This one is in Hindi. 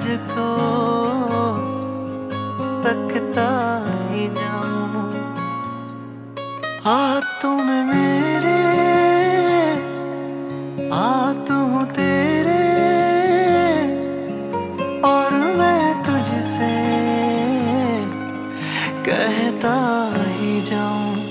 तुझको तकता ही जाऊं। हाथों में मेरे हाथ हूँ तेरे, और मैं तुझसे कहता ही जाऊं।